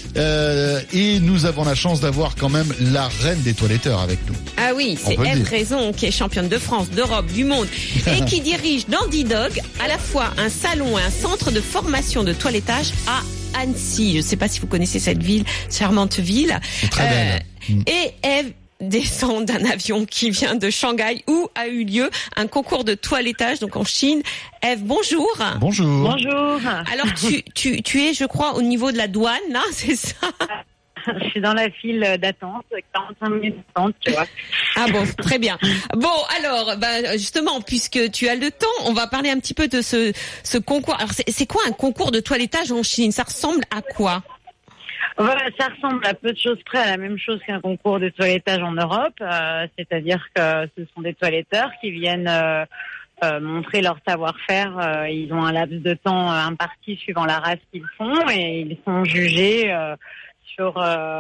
Et nous avons la chance d'avoir quand même la reine des toiletteurs avec nous. Ah oui, c'est Ève Raison qui est championne de France, d'Europe, du monde et qui dirige Dandy Dog, à la fois un salon et un centre de formation de toilettage à Annecy. Je ne sais pas si vous connaissez cette ville, charmante ville. C'est très belle. Et Ève descend d'un avion qui vient de Shanghai où a eu lieu un concours de toilettage, donc en Chine. Ève, bonjour. Bonjour. Bonjour. Alors tu es, je crois, au niveau de la douane, là, c'est ça? Je suis dans la file d'attente, 45 minutes d'attente, tu vois. Ah bon, très bien. Bon, alors, justement, puisque tu as le temps, on va parler un petit peu de ce concours. Alors, c'est quoi un concours de toilettage en Chine? Ça ressemble à quoi? Voilà, ça ressemble à peu de choses près à la même chose qu'un concours de toilettage en Europe, c'est-à-dire que ce sont des toiletteurs qui viennent montrer leur savoir-faire. Ils ont un laps de temps imparti suivant la race qu'ils font et ils sont jugés sur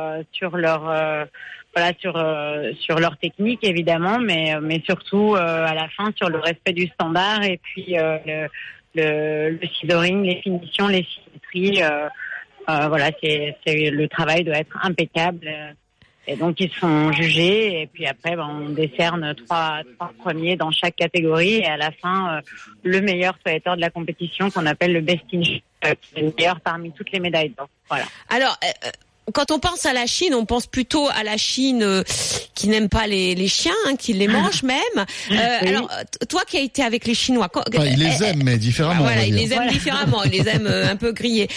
leur technique évidemment, mais surtout à la fin sur le respect du standard et puis le sidoring, les finitions, les symétries. Voilà, c'est le travail doit être impeccable. Et donc ils sont jugés et puis après on décerne trois premiers dans chaque catégorie et à la fin le meilleur toiletteur de la compétition qu'on appelle le best in show, qui est le meilleur parmi toutes les médailles d'or. Voilà. Alors quand on pense à la Chine, on pense plutôt à la Chine qui n'aime pas les chiens, qui les mange même. Oui. Alors, toi qui as été avec les Chinois... ils les aiment, mais différemment. Voilà, ils les aiment différemment, ils les aiment un peu grillés.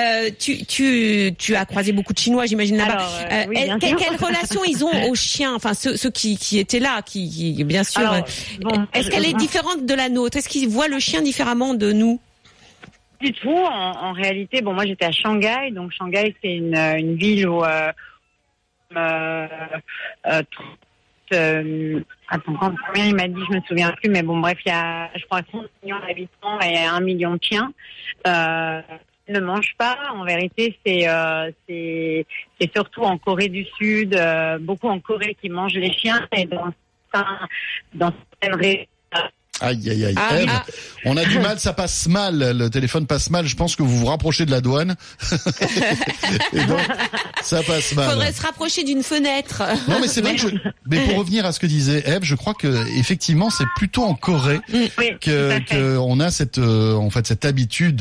Tu as croisé beaucoup de Chinois, j'imagine, là-bas. Alors, oui, quelle relation ils ont aux chiens? Enfin, ceux qui étaient là, qui bien sûr... Alors, est-ce qu'elle est différente de la nôtre? Est-ce qu'ils voient le chien différemment de nous? Du tout. En réalité, bon, moi j'étais à Shanghai, donc Shanghai c'est une ville où attends, combien il m'a dit, je me souviens plus, mais bon, bref, il y a, je crois, 30 millions d'habitants et 1 million de chiens. Ne mangent pas. En vérité, c'est surtout en Corée du Sud, beaucoup en Corée qui mangent les chiens et dans certaines régions. Aïe, aïe, aïe. Ève, on a du mal, ça passe mal, le téléphone passe mal, je pense que vous vous rapprochez de la douane. Et donc, ça passe mal. Faudrait se rapprocher d'une fenêtre. Non, mais c'est vrai mais pour revenir à ce que disait Ève, je crois que, effectivement, c'est plutôt en Corée que on a cette habitude,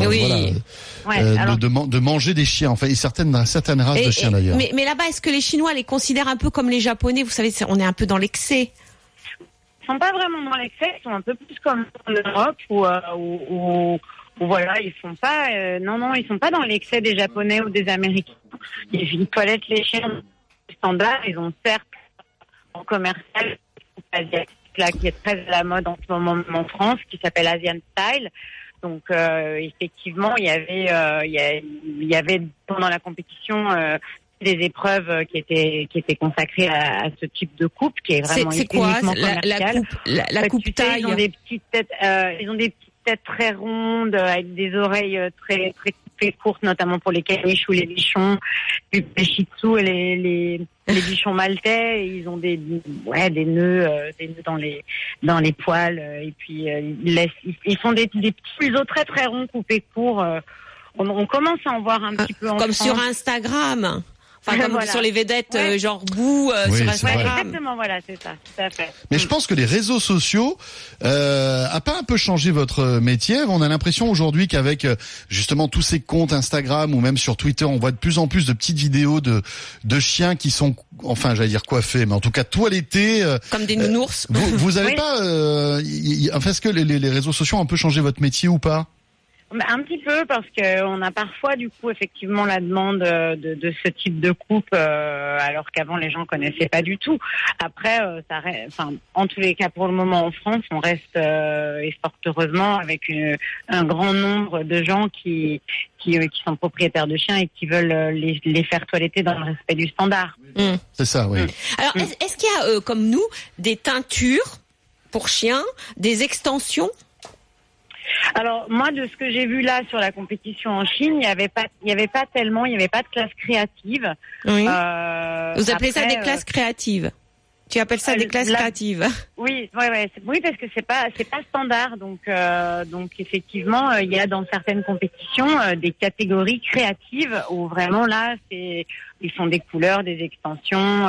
de manger des chiens, enfin, et certaines races de chiens d'ailleurs. Mais là-bas, est-ce que les Chinois les considèrent un peu comme les Japonais? Vous savez, on est un peu dans l'excès. Ils sont pas vraiment dans l'excès, ils sont un peu plus comme en Europe où voilà, ils sont pas ils sont pas dans l'excès des Japonais ou des Américains. Ils toilettent les chiens standard. Ils ont certes en commercial asiatique là qui est très à la mode en ce moment en France, qui s'appelle Asian Style. Donc effectivement, il y avait pendant la compétition des épreuves qui étaient consacrées à ce type de coupe qui est vraiment c'est quoi la coupe tu taille? Ils ont des petites têtes très rondes avec des oreilles très très courtes, notamment pour les caniches ou les bichons, les shih tzus et les bichons maltais. Ils ont des nœuds dans les poils et puis ils font des petits museaux très très ronds coupés courts. On commence à en voir un petit peu en comme France. sur Instagram. Enfin, comme voilà. sur les vedettes, genre Boo, sur Instagram. Ouais, exactement, voilà, c'est ça, tout à fait. Mais je pense que les réseaux sociaux a pas un peu changé votre métier. On a l'impression aujourd'hui qu'avec justement tous ces comptes Instagram ou même sur Twitter, on voit de plus en plus de petites vidéos de chiens qui sont, enfin, j'allais dire coiffés, mais en tout cas toilettés. Comme des nounours. Vous avez pas, enfin, est-ce que les réseaux sociaux ont un peu changé votre métier ou pas? Un petit peu, parce que on a parfois du coup effectivement la demande de ce type de coupe, alors qu'avant les gens connaissaient pas du tout. Après, en tous les cas pour le moment en France, on reste et fort heureusement avec un grand nombre de gens qui sont propriétaires de chiens et qui veulent les faire toiletter dans le respect du standard. C'est ça, oui. Alors est-ce qu'il y a comme nous des teintures pour chiens, des extensions? Alors moi, de ce que j'ai vu là sur la compétition en Chine, il n'y avait pas de classe créative. Oui. Vous appelez ça des classes créatives? Tu appelles ça des classes créatives? Oui, oui, parce que c'est pas standard. Donc effectivement, il y a dans certaines compétitions des catégories créatives où vraiment là, ils font des couleurs, des extensions,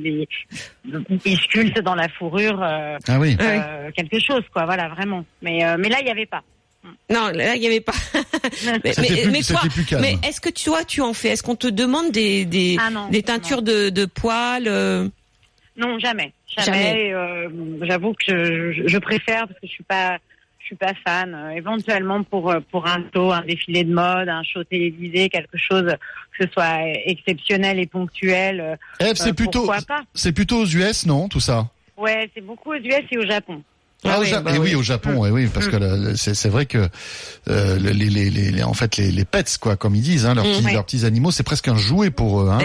ils sculptent dans la fourrure. Quelque chose, quoi. Voilà, vraiment. Mais là, il y avait pas. Non, là il y avait pas. mais est-ce que toi tu en fais? Est-ce qu'on te demande des teintures de poils? Non, jamais. J'avoue que je préfère parce que je suis pas fan. Éventuellement pour un défilé de mode, un show télévisé, quelque chose que ce soit exceptionnel et ponctuel. C'est plutôt aux US, non, tout ça? Ouais, c'est beaucoup aux US et au Japon. Oui, au Japon, oui, parce que c'est vrai que en fait les pets, quoi, comme ils disent, leurs petits animaux, c'est presque un jouet pour eux.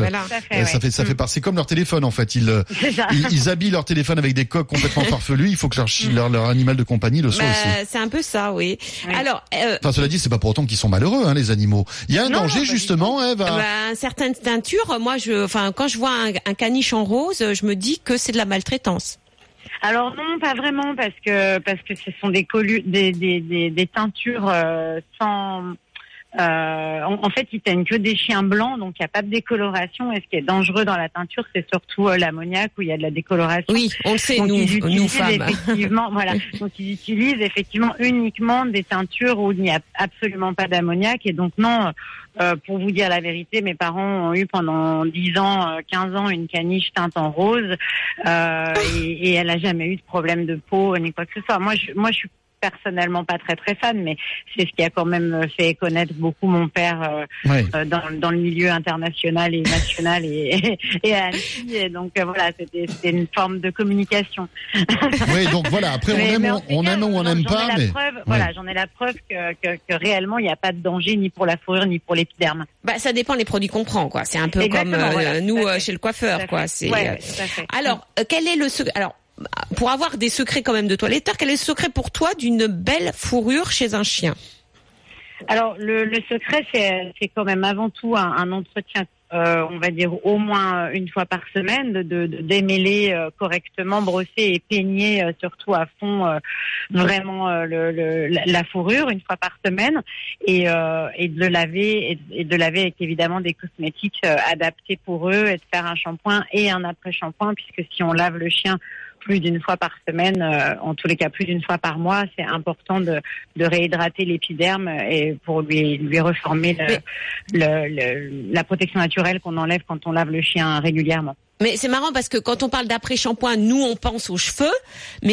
Ça fait c'est comme leur téléphone, en fait. Ils habillent leur téléphone avec des coques complètement farfelues. Il faut que leur animal de compagnie le soit aussi. C'est un peu ça, oui. Alors, cela dit, c'est pas pour autant qu'ils sont malheureux, les animaux. Il y a un danger justement, Ève. Certaines teintures, moi, quand je vois un caniche en rose, je me dis que c'est de la maltraitance. Alors non, pas vraiment, parce que ce sont des teintures sans. En fait, ils teignent que des chiens blancs, donc il n'y a pas de décoloration. Et ce qui est dangereux dans la teinture, c'est surtout l'ammoniac où il y a de la décoloration. Oui, on le sait, donc, nous femmes. Effectivement, voilà. Donc ils utilisent effectivement uniquement des teintures où il n'y a absolument pas d'ammoniac. Et donc non. Pour vous dire la vérité, mes parents ont eu pendant 10 ans, 15 ans une caniche teinte en rose et elle n'a jamais eu de problème de peau ni quoi que ce soit. Moi, je suis personnellement pas très très fan, mais c'est ce qui a quand même fait connaître beaucoup mon père dans le milieu international et national et à Annecy. Et donc voilà, c'était une forme de communication. Oui, donc voilà. Après, on aime ou on n'aime pas, mais voilà, j'en ai la preuve que réellement il n'y a pas de danger ni pour la fourrure ni pour l'épiderme. Ça dépend les produits qu'on prend, quoi. C'est un peu comme nous chez le coiffeur, quoi. C'est. Alors, quel est le secret? Alors, pour avoir des secrets quand même de toiletteur, quel est le secret pour toi d'une belle fourrure chez un chien? Alors le secret c'est quand même avant tout un entretien, on va dire au moins une fois par semaine, de démêler correctement, brosser et peigner surtout à fond vraiment la fourrure une fois par semaine et de le laver et de laver avec évidemment des cosmétiques adaptés pour eux et de faire un shampoing et un après-shampoing, puisque si on lave le chien plus d'une fois par semaine, en tous les cas plus d'une fois par mois, c'est important de réhydrater l'épiderme et pour lui reformer la protection naturelle qu'on enlève quand on lave le chien régulièrement. Mais c'est marrant parce que quand on parle d'après-shampoing, nous on pense aux cheveux, mais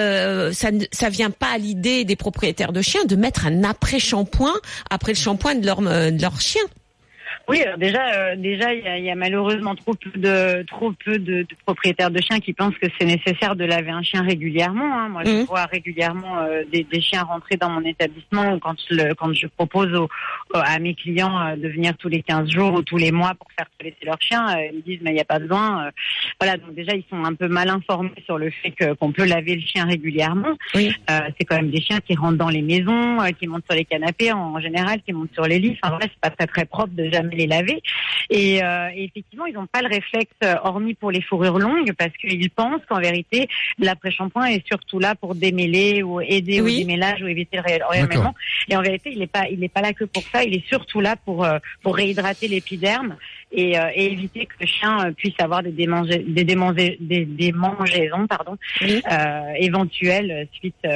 ça vient pas à l'idée des propriétaires de chiens de mettre un après-shampoing après le shampoing de leur chien. Oui, alors déjà, il y a malheureusement trop peu de propriétaires de chiens qui pensent que c'est nécessaire de laver un chien régulièrement. Hein. Moi, je vois régulièrement des chiens rentrer dans mon établissement quand je propose à mes clients de venir tous les 15 jours ou tous les mois pour faire toiletter leur chien. Ils disent mais il n'y a pas besoin. Voilà, donc déjà ils sont un peu mal informés sur le fait qu'on peut laver le chien régulièrement. Oui. C'est quand même des chiens qui rentrent dans les maisons, qui montent sur les canapés en général, qui montent sur les lits. Enfin voilà, c'est pas très très propre de jamais les laver. Et effectivement, ils n'ont pas le réflexe, hormis pour les fourrures longues, parce qu'ils pensent qu'en vérité, l'après-shampoing est surtout là pour démêler ou aider au démêlage ou éviter le réellement. Et en vérité, il n'est pas là que pour ça. Il est surtout là pour réhydrater l'épiderme et éviter que le chien puisse avoir des démangeaisons, éventuelles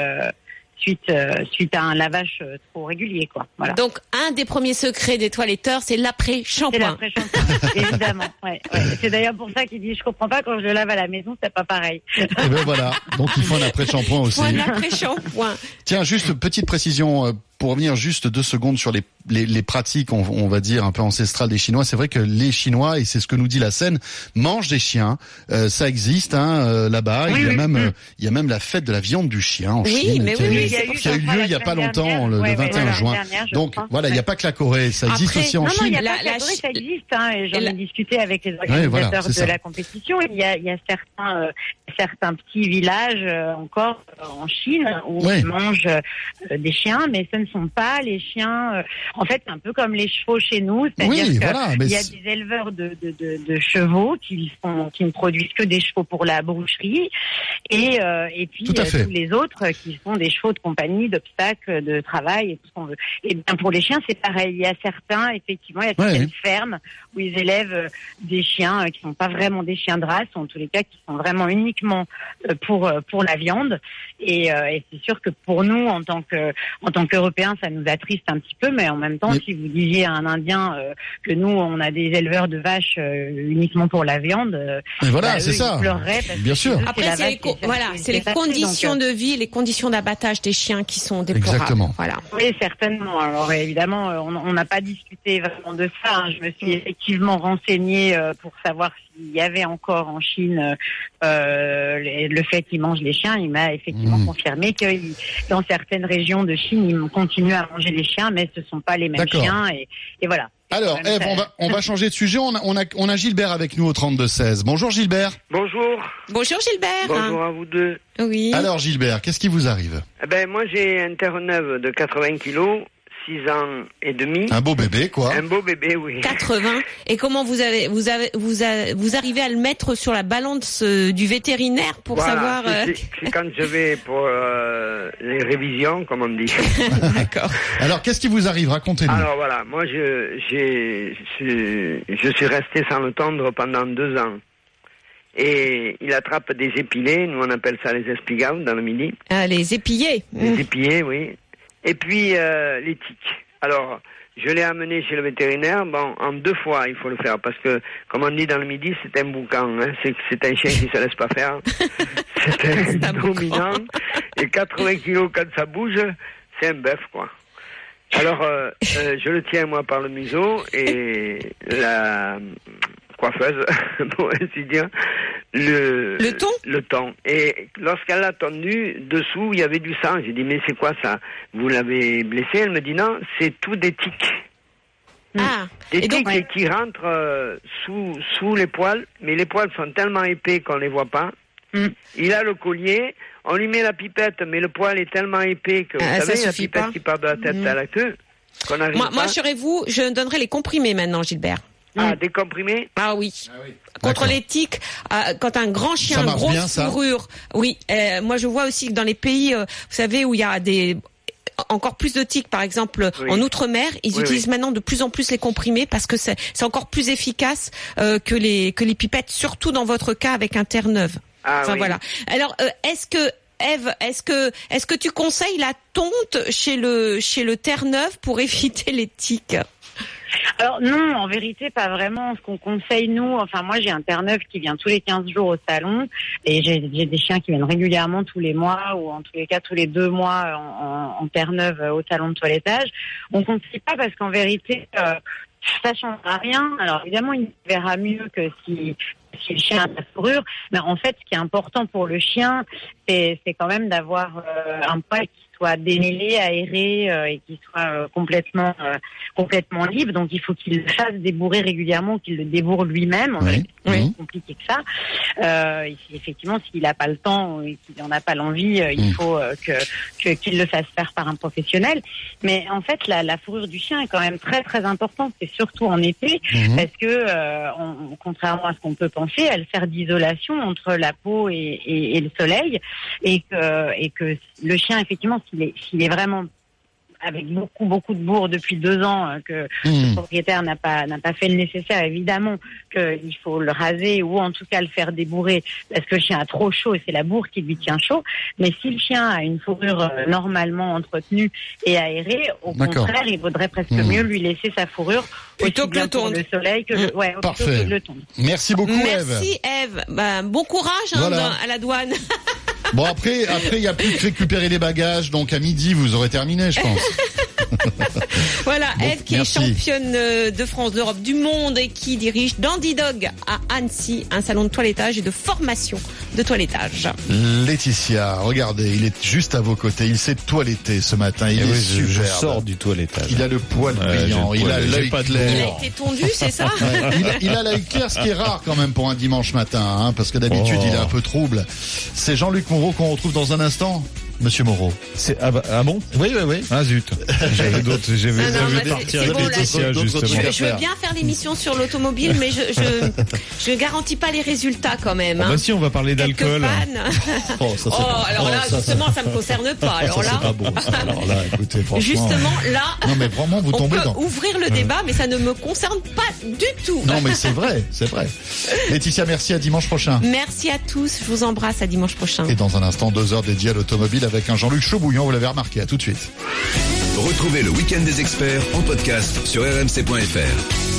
suite à un lavage trop régulier, quoi. Voilà. Donc, un des premiers secrets des toiletteurs, c'est l'après-shampoing. C'est l'après-shampoing, évidemment. Ouais. C'est d'ailleurs pour ça qu'il dit, je comprends pas, quand je le lave à la maison, c'est pas pareil. Et ben voilà. Donc, il faut un après-shampoing aussi. Il faut un après-shampoing. Tiens, juste petite précision, pour revenir juste 2 secondes sur les pratiques, on va dire, un peu ancestrales des Chinois. C'est vrai que les Chinois, et c'est ce que nous dit la Seine, mangent des chiens. Ça existe, là-bas. Oui, il y a même la fête de la viande du chien en Chine. Qui a eu lieu il n'y a pas longtemps, le 21 juin. Donc voilà, il n'y a pas que la la Corée, ça existe aussi en Chine. Non, il n'y a pas que la Corée, ça existe. Hein, j'en ai discuté avec les organisateurs de la compétition. Il y a certains petits villages encore en Chine où ils mangent des chiens, mais ce ne sont pas les chiens. En fait, c'est un peu comme les chevaux chez nous. C'est-à-dire qu'il y a des éleveurs de chevaux qui ne produisent que des chevaux pour la boucherie, et puis tous les autres qui sont des chevaux de compagnie, d'obstacles, de travail et tout ce qu'on veut. Et bien pour les chiens, c'est pareil. Il y a certaines fermes où ils élèvent des chiens qui sont pas vraiment des chiens de race, ou en tous les cas qui sont vraiment uniquement pour la viande. Et c'est sûr que pour nous, en tant qu'Européens, ça nous attriste un petit peu, mais en même temps, si vous disiez à un Indien que nous, on a des éleveurs de vaches uniquement pour la viande, c'est ça. Ils pleureraient parce bien sûr. Après, c'est les conditions de vie, les conditions d'abattage des chiens qui sont déplorables. Exactement. Voilà. Oui, certainement. Alors évidemment, on n'a pas discuté vraiment de ça. Hein. Je me suis effectivement renseignée pour savoir s'il y avait encore en Chine le fait qu'ils mangent les chiens. Il m'a effectivement confirmé que dans certaines régions de Chine, ils continuent à manger les chiens, mais ce ne sont pas les mêmes chiens. Et voilà. Alors, Ève, on va changer de sujet. On a Gilbert avec nous au 32-16. Bonjour Gilbert. Bonjour. Bonjour Gilbert. Bonjour à vous deux. Oui. Alors Gilbert, qu'est-ce qui vous arrive ? Moi j'ai un Terre-Neuve de 80 kilos, 6 ans et demi. Un beau bébé, quoi. Un beau bébé, oui. 80. Et comment vous arrivez à le mettre sur la balance du vétérinaire pour savoir... C'est quand je vais pour les révisions, comme on dit. D'accord. Alors, qu'est-ce qui vous arrive ? Racontez-nous. Alors voilà, moi je suis resté sans le tondre pendant 2 ans. Et il attrape des épilés, nous on appelle ça les espigaves dans le Midi. Ah, les épillés. Les épillés, oui. Et puis les tiques. Alors, je l'ai amené chez le vétérinaire. Bon, en 2 fois, il faut le faire parce que, comme on dit dans le Midi, c'est un boucan. Hein. C'est un chien qui se laisse pas faire. C'est un dominant. Et 80 kilos quand ça bouge, c'est un bœuf, quoi. Alors, je le tiens moi par le museau et la coiffeuse, pour ainsi dire, le thon. Et lorsqu'elle l'a tondu, dessous, il y avait du sang. J'ai dit, mais c'est quoi ça ? Vous l'avez blessé ? Elle me dit, non, c'est tout des tiques. Des tiques qui rentrent sous les poils, mais les poils sont tellement épais qu'on les voit pas. Il a le collier, on lui met la pipette, mais le poil est tellement épais que, vous savez, la pipette qui part de la tête à la queue, qu'on n'arrive pas. Moi, serez-vous, je donnerai les comprimés maintenant, Gilbert. Ah, des comprimés ? Ah oui. Contre les tiques, quand un grand chien, grosse fourrure. Oui, moi je vois aussi que dans les pays, vous savez, où il y a encore plus de tiques, par exemple en Outre-mer, ils utilisent maintenant de plus en plus les comprimés parce que c'est encore plus efficace que les pipettes, surtout dans votre cas avec un Terre-Neuve. Voilà. Alors, Ève, est-ce que tu conseilles la tonte chez le Terre-Neuve pour éviter les tiques ? Alors non, en vérité, pas vraiment. Ce qu'on conseille, nous, enfin moi j'ai un Terre-Neuve qui vient tous les 15 jours au salon et j'ai des chiens qui viennent régulièrement tous les mois ou en tous les cas tous les 2 mois en Terre-Neuve au salon de toilettage. On conseille pas parce qu'en vérité, ça changera rien. Alors évidemment, il verra mieux que si le chien a la fourrure, mais en fait, ce qui est important pour le chien, c'est quand même d'avoir un poil qui soit démêlé, aéré et qui soit complètement libre. Donc il faut qu'il le fasse débourrer régulièrement, qu'il le débourre lui-même. Oui. C'est plus compliqué que ça. Effectivement, s'il n'a pas le temps et qu'il n'en a pas l'envie, il faut qu'il le fasse faire par un professionnel. Mais en fait, la fourrure du chien est quand même très très importante, et surtout en été, parce que contrairement à ce qu'on peut penser, elle sert d'isolation entre la peau et le soleil, et que le chien, effectivement, s'il est vraiment avec beaucoup de bourre depuis 2 ans, que le propriétaire n'a pas fait le nécessaire, évidemment qu'il faut le raser, ou en tout cas le faire débourrer, parce que le chien a trop chaud et c'est la bourre qui lui tient chaud. Mais si le chien a une fourrure normalement entretenue et aérée, au contraire, il vaudrait presque mieux lui laisser sa fourrure plutôt que le tondre. Le soleil que Parfait. le tondre. Merci beaucoup, Ève. Merci, Ève. Bon courage à la douane. Bon, après, il n'y a plus que récupérer les bagages, donc à midi, vous aurez terminé, je pense. Voilà, Ève qui merci. est championne de France, d'Europe, du monde, et qui dirige Dandy Dog à Annecy, un salon de toilettage et de formation de toilettage. Laetitia, regardez, il est juste à vos côtés, il s'est toiletté ce matin, il est superbe. Je sors du toilettage. Il a le poil brillant, il a l'œil Il a clair. été tondu, c'est ça? Il a l'œil clair, ce qui est rare quand même pour un dimanche matin, hein, parce que d'habitude il est un peu trouble. C'est Jean-Luc Moreau qu'on retrouve dans un instant. Monsieur Moreau. Ah bon? Oui. Ah zut. J'avais Non, partir c'est avec bon, Laetitia, d'autres justement. Je veux bien faire l'émission sur l'automobile, mais je garantis pas les résultats quand même. Bah si, on va parler Quelques d'alcool. pannes. Alors là, justement, ça me concerne pas. Alors là, c'est pas bon. Ça. Alors là, écoutez, franchement. Justement, là, Non, mais vraiment, vous on tombez peut dans. ouvrir le débat, mais ça ne me concerne pas du tout. Non, mais c'est vrai. Laetitia, merci, à dimanche prochain. Merci à tous, je vous embrasse, à dimanche prochain. Et dans un instant, 2 heures dédiées à l'automobile avec un Jean-Luc Chaubouillon, vous l'avez remarqué. À tout de suite. Retrouvez le Week-end des experts en podcast sur rmc.fr.